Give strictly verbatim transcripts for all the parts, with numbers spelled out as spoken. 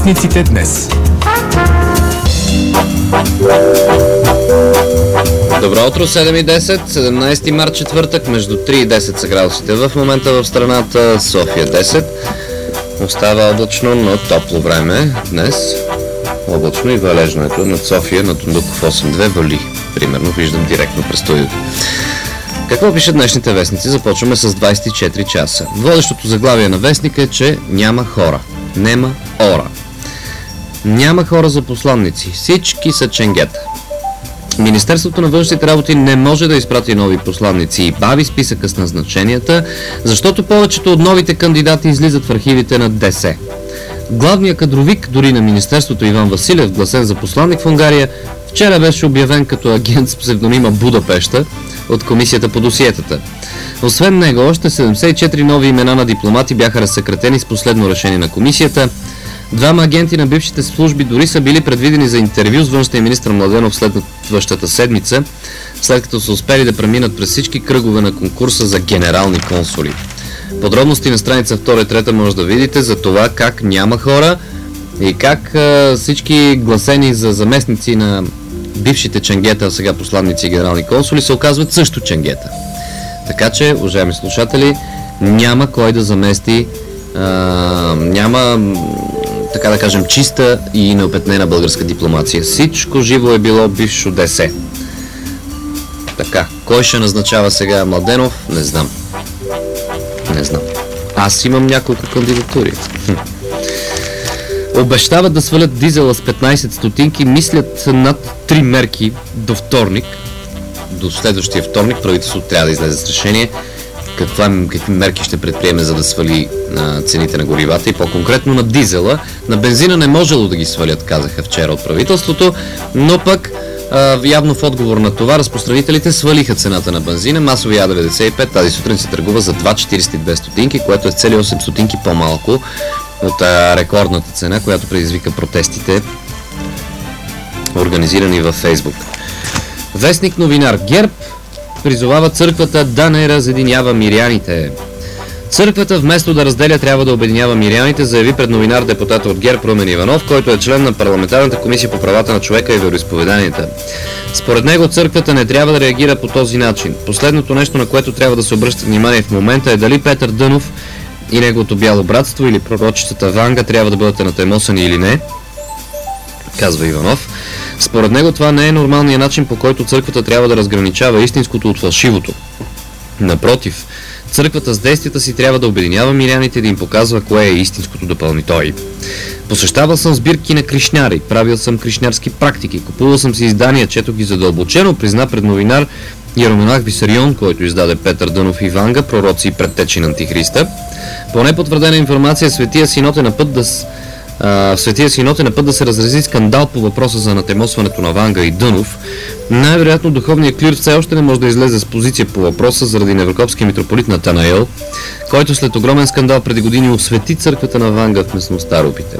Вестниците днес. Добро утро, седем и десет, седемнайсети март, четвъртък, между три и десет са градусите в момента в страната, София десет. Остава облачно, но топло време днес. Облачно и валежно ето над София, на Тундуков осем две вали. Примерно виждам директно през студиото. Какво пишат днешните вестници? Започваме с двайсет и четири часа. Водещото заглавие на вестника е, че няма хора. Нема ора. Няма хора за посланници. Всички са ченгета. Министерството на външните работи не може да изпрати нови посланници и бави списъка с назначенията, защото повечето от новите кандидати излизат в архивите на ДС. Главният кадровик дори на Министерството Иван Василев, гласен за посланник в Унгария, вчера беше обявен като агент с псевдонима Будапеща от комисията по досиетата. Освен него, още седемдесет и четири нови имена на дипломати бяха разсекретени с последно решение на комисията. Двама агенти на бившите служби дори са били предвидени за интервю с външния министър Младенов следващата седмица, след като са успели да преминат през всички кръгове на конкурса за генерални консули. Подробности на страница втора и трета може да видите за това как няма хора и как а, всички гласени за заместници на бившите ченгета, а сега посланници и генерални консули, се оказват също ченгета. Така че, уважаеми слушатели, няма кой да замести, а, няма, така да кажем, чиста и неопетнена българска дипломация. Всичко живо е било бившо ДС. Така, кой ще назначава сега Младенов? Не знам. Не знам. Аз имам няколко кандидатури. Хм. Обещават да свалят дизела с петнайсет стотинки, мислят над три мерки до вторник. До следващия вторник правителството трябва да излезе с решение каква, какви мерки ще предприеме, за да свали а, цените на горивата и по-конкретно на дизела. На бензина не можело да ги свалят, казаха вчера от правителството, но пък а, явно в отговор на това разпространителите свалиха цената на бензина. Масовия А деветдесет и пет тази сутрин се търгува за два четирийсет и две стотинки, което е цели осем стотинки по-малко от а, рекордната цена, която предизвика протестите, организирани във Фейсбук. Вестник новинар. ГЕРБ призовава църквата да не разединява миряните. Църквата вместо да разделя трябва да обединява миряните, заяви пред новинар депутата от ГЕРБ Румен Иванов, който е член на парламентарната комисия по правата на човека и вероизповеданията. Според него църквата не трябва да реагира по този начин. Последното нещо, на което трябва да се обръща внимание в момента, е дали Петър Дънов и неговото бяло братство или пророчицата Ванга трябва да бъдат анатемосани или не, казва Иванов. Според него това не е нормалният начин, по който църквата трябва да разграничава истинското от фалшивото. Напротив, църквата с действията си трябва да обединява миряните и да им показва кое е истинското, допълни той. Посещавал съм сбирки на кришняри, правил съм кришнярски практики, купувал съм си издания, чето ги задълбочено, призна пред новинар Иеромонах Висарион, който издаде Петър Дънов и Ванга, пророци и предтечи на Антихриста. По непотвърдена информация, Светия Синод е на път да с... В Светия Синод е на път да се разрази скандал по въпроса за анатемосването на Ванга и Дънов. Най-вероятно духовният клир все още не може да излезе с позиция по въпроса заради неврокопския митрополит Натанаел, който след огромен скандал преди години освети църквата на Ванга в местността Рупите.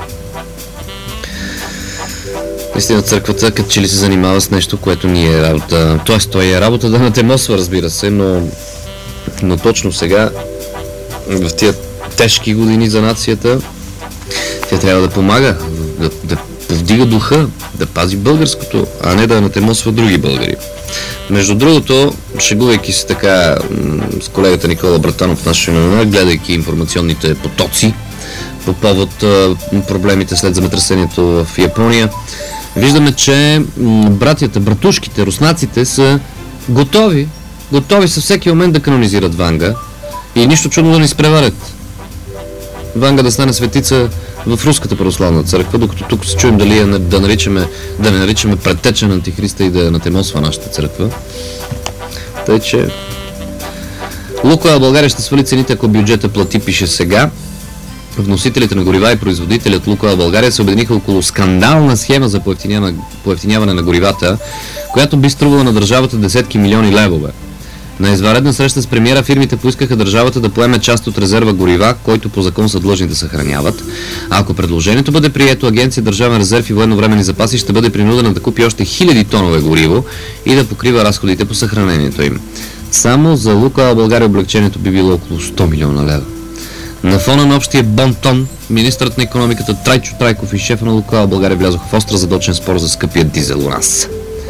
Наистина църквата като че ли се занимава с нещо, което ни е работа, т.е. той е работа да анатемосва, разбира се, но, но точно сега, в тия тежки години за нацията, тя трябва да помага, да, да повдига духа, да пази българското, а не да анатемосва други българи. Между другото, шегувайки се така с колегата Никола Братанов, наш новинар, гледайки информационните потоци по повод а, проблемите след земетресението в Япония, виждаме, че братята, братушките, руснаците са готови, готови със всеки момент да канонизират Ванга и нищо чудно да ни спреварят. Ванга да стане светица в Руската православна църква, докато тук се чуем дали да наричаме, да не наричаме предтеча на Антихриста и да натемосва нашата църква. Тъй, че Лукойл България ще свали цените, ако бюджета плати, пише сега. Вносителите на горива и производители от Лукойл България се обединиха около скандална схема за поевтиняване на горивата, която би струвала на държавата десетки милиони левове. На извънредна среща с премиера фирмите поискаха държавата да поеме част от резерва горива, който по закон са длъжни да съхраняват. А ако предложението бъде прието, Агенция Държавен резерв и военновременни запаси ще бъде принудена да купи още хиляди тонове гориво и да покрива разходите по съхранението им. Само за Лукойл България облегчението би било около сто милиона лева. На фона на общия бонтон, министърът на икономиката Трайчо Трайков и шефа на Лукойл България влязоха в остра задочен спор за скъпия дизел у нас.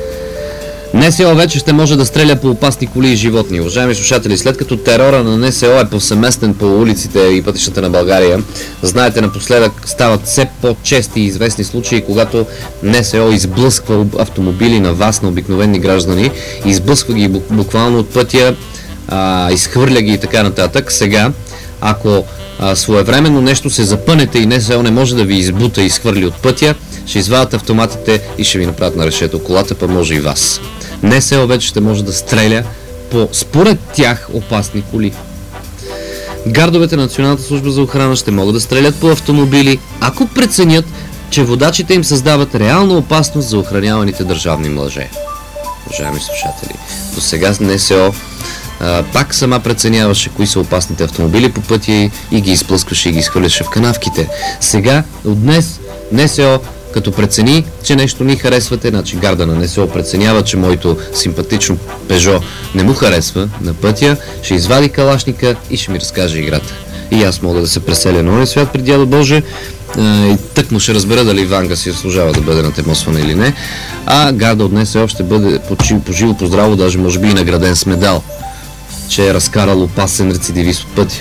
НСО вече ще може да стреля по опасни коли и животни. Уважаеми слушатели, след като терора на НСО е повсеместен по улиците и пътищата на България, знаете, напоследък стават все по-чести и известни случаи, когато НСО изблъсква автомобили на вас, на обикновени граждани, изблъсква ги буквално от пътя, а, изхвърля ги и така нататък. Сега, ако а, своевременно нещо се запънете и НСО не може да ви избута и изхвърли от пътя, ще извадят автоматите и ще ви направят на решето колата, па може и вас. НСО вече ще може да стреля по, според тях, опасни коли. Гардовете на Националната служба за охрана ще могат да стрелят по автомобили, ако преценят, че водачите им създават реална опасност за охраняваните държавни мъже. Уважаеми слушатели, до сега НСО а, пак сама преценяваше кои са опасните автомобили по пътя и, и ги изплъскваше и ги изхвърляше в канавките. Сега, от днес, НСО като прецени, че нещо ни харесвате, значи гарда на НСО преценява, че моето симпатично Пежо не му харесва на пътя, ще извади калашника и ще ми разкаже играта. И аз мога да се преселя на ония свят при дядо Боже и тъкмо ще разбера дали Ванга си заслужава да бъде натемосвана или не, а гарда от НСО ще бъде по-живо, по-здраво, даже може би и награден с медал, че е разкарал опасен рецидивист от пътя.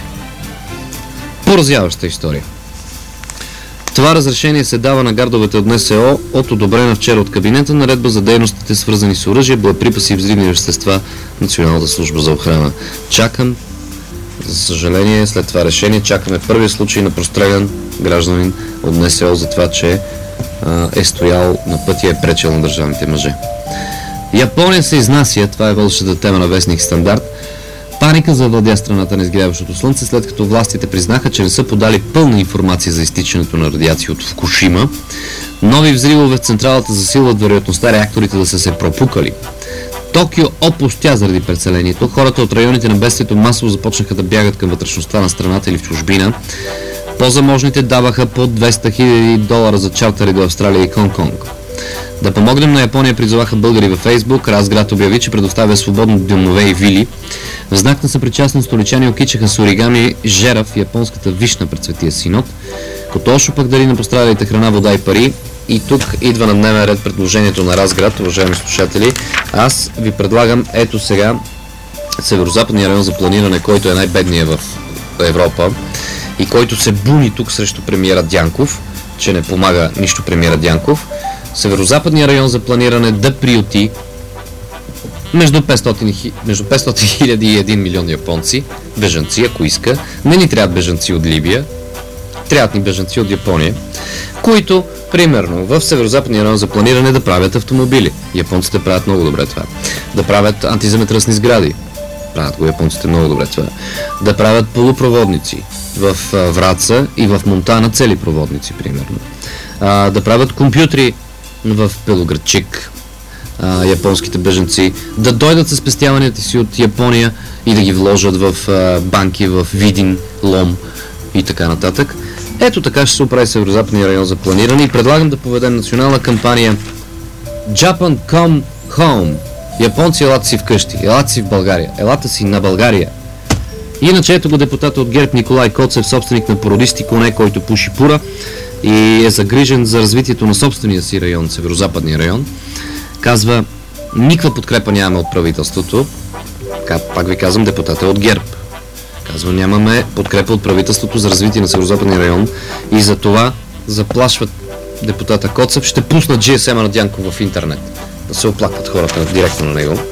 Поразяваща история. Това разрешение се дава на гардовете от НСО от одобрена вчера от кабинета наредба за дейностите, свързани с оръжие, боеприпаси и взривни вещества, Националната служба за охрана. Чакам, за съжаление, след това решение, чакаме първия случай на прострелян гражданин от НСО за това, че а, е стоял на пътя и е пречел на държавните мъже. Япония се изнася, това е водещата тема на вестник Стандарт. Паника завладя страната на изгряващото слънце, след като властите признаха, че не са подали пълна информация за изтичането на радиация от Фукушима. Нови взривове в централата засилват вероятността реакторите да са се пропукали. Токио опустя заради преселението. Хората от районите на бедствието масово започнаха да бягат към вътрешността на страната или в чужбина. По-заможните даваха по двеста хиляди долара за чартери до Австралия и Хонг-Конг. Да помогнем на Япония призоваха българи във Фейсбук. Разград обяви, че предоставя свободно домове и вили. В знак на съпричастност столичани окичаха с оригами жера в японската вишна пред Светия Синод. Котошо пък дали на пострадалите храна, вода и пари. И тук идва на дневен ред предложението на Разград, уважаеми слушатели. Аз ви предлагам ето сега Северозападния район за планиране, който е най-бедният в Европа и който се буни тук срещу премиера Дянков, че не помага нищо премиера Дянков. Северозападния район за планиране да приюти между петстотин хиляди и един милион японци, бежанци, ако иска. Не ни трябват бежанци от Либия, трябват ни бежанци от Япония, които, примерно, в Северозападния район за планиране да правят автомобили. Японците правят много добре това. Да правят антиземетръсни сгради. Правят го японците много добре това. Да правят полупроводници в Враца и в Монтана, цели проводници, примерно. А, да правят компютри в Белоградчик, а, японските бежанци, да дойдат със спестяванията си от Япония и да ги вложат в а, банки в Видин, Лом и така нататък. Ето така ще се оправи Северозападния район за планиране и предлагам да поведем национална кампания Japan Come Home. Японци, елата си вкъщи, елата си в България, елата си на България. Иначе ето го депутата от ГЕРБ Николай Коцев, собственик на породисти коне, който пуши пура и е загрижен за развитието на собствения си район, Северозападния район. Казва, никаква подкрепа нямаме от правителството. Пак ви казвам, депутата от ГЕРБ. Казва, нямаме подкрепа от правителството за развитие на Северозападния район и за това заплашват депутата Коцев, ще пуснат джи ес ем-а на Дянков в интернет. Да се оплакват хората директно на него.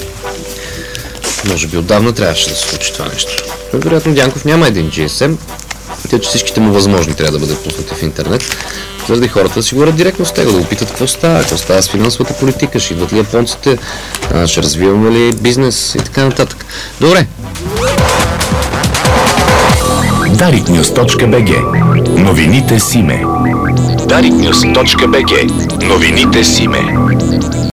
Може би отдавна трябваше да се случи това нещо. Вероятно Дянков няма един джи ес ем, тъй че всичките му възможни трябва да бъдат пуснати в интернет, заради хората да си говорят директно с него, да го питат какво става, какво става с финансовата политика, ще идват ли японците, ще развиваме ли бизнес и така нататък. Добре. дарик нюз точка би джи. Новините с име. дарик нюз точка би джи. Новините с име.